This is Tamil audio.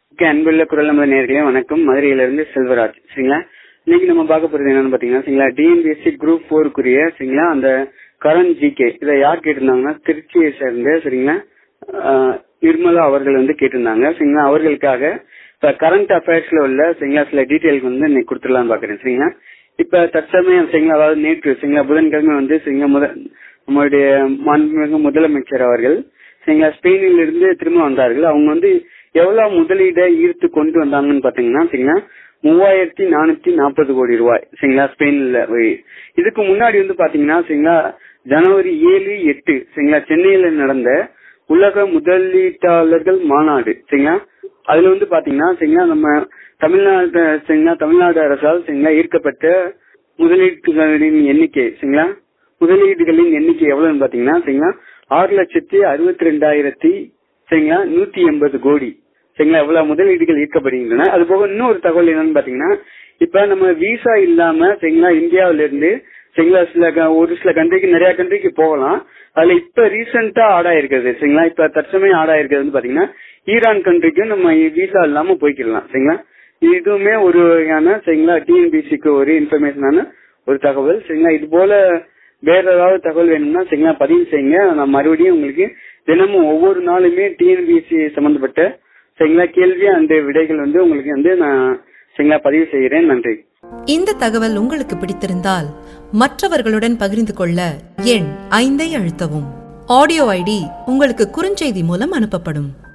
அன்புள்ள குரல் நம்ம நேர்களே வணக்கம். மதுரையிலிருந்து செல்வராஜ். சரிங்களா, இன்னைக்கு நம்ம பார்க்க போறது என்னன்னு பாத்தீங்கன்னா சரிங்களா, டிஎன்பிஎஸ்சி குரூப் 4 சரிங்களா அந்த கரண்ட் ஜிகே இதை யார் கேட்டிருந்தாங்கன்னா திருச்சியை சேர்ந்த சரிங்களா நிர்மலா அவர்கள் கேட்டிருந்தாங்க. சரிங்களா, அவர்களுக்காக இப்ப கரண்ட் அஃபேர்ஸ்ல உள்ள சரிங்களா சில டீட்டெயிலுக்கு இன்னைக்கு கொடுத்துடலாம் பாக்குறேன். சரிங்களா, இப்ப தற்சமயம் சரிங்களா, அதாவது நேற்று சரிங்களா புதன்கிழமை சரிங்களா நம்மளுடைய மாண்புமிகு முதலமைச்சர் அவர்கள் சரிங்களா ஸ்பெயினில் இருந்து திரும்ப வந்தார்கள். அவங்க எவ்வளவு முதலீடை ஈர்த்து கொண்டு வந்தாங்கன்னு பாத்தீங்கன்னா சரிங்களா 3440 கோடி ரூபாய் சரிங்களா ஸ்பெயின்ல. இதுக்கு முன்னாடி பாத்தீங்கன்னா சரிங்களா ஜனவரி 7, 8 சரிங்களா சென்னையில நடந்த உலக முதலீட்டாளர்கள் மாநாடு சரிங்களா அதுல பாத்தீங்கன்னா சரிங்களா நம்ம தமிழ்நாடு அரசால் சரிங்களா ஈர்க்கப்பட்ட முதலீடுகளின் எண்ணிக்கை சரிங்களா முதலீடுகளின் எண்ணிக்கை எவ்வளவுன்னு பாத்தீங்கன்னா சரிங்களா 6,62,000 சரிங்களா 180 கோடி சரிங்களா எவ்வளவு முதலீடுகள் ஈர்க்கப்படுகின்றன. அது போக இன்னொரு தகவல் என்னன்னு பாத்தீங்கன்னா இப்ப நம்ம விசா இல்லாம சரிங்களா இந்தியாவில இருந்து சரிங்களா ஒரு சில கண்ட்ரிக்கு நிறைய கண்ட்ரிக்கு போகலாம். அதுல இப்ப ரீசெண்டா ஆட் ஆயிருக்கிறது சரிங்களா இப்ப தற்சமயம் ஆட் ஆயிருக்கிறது பாத்தீங்கன்னா ஈரான் கண்ட்ரிக்கு நம்ம விசா இல்லாம போய்க்கிடலாம். சரிங்களா, இதுவுமே ஒரு வகையான சரிங்களா டிஎன்பிசிக்கு ஒரு இன்ஃபர்மேஷனான ஒரு தகவல். சரிங்களா, இது போல வேற ஏதாவது தகவல் வேணும்னா சரிங்களா பதிவு செய்யுங்க. நான் மறுபடியும் உங்களுக்கு தினமும் ஒவ்வொரு நாளுமே டிஎன்பிஎஸ்சி சம்பந்தப்பட்ட சரிங்களா கேள்வி அந்த விடைகள் உங்களுக்கு நான் சரிங்களா பதிவு செய்கிறேன். நன்றி. இந்த தகவல் உங்களுக்கு பிடித்திருந்தால் மற்றவர்களுடன் பகிர்ந்து கொள்ள எண் 5 அழுத்தவும். ஆடியோ ஐடி உங்களுக்கு குறுஞ்செய்தி மூலம் அனுப்பப்படும்.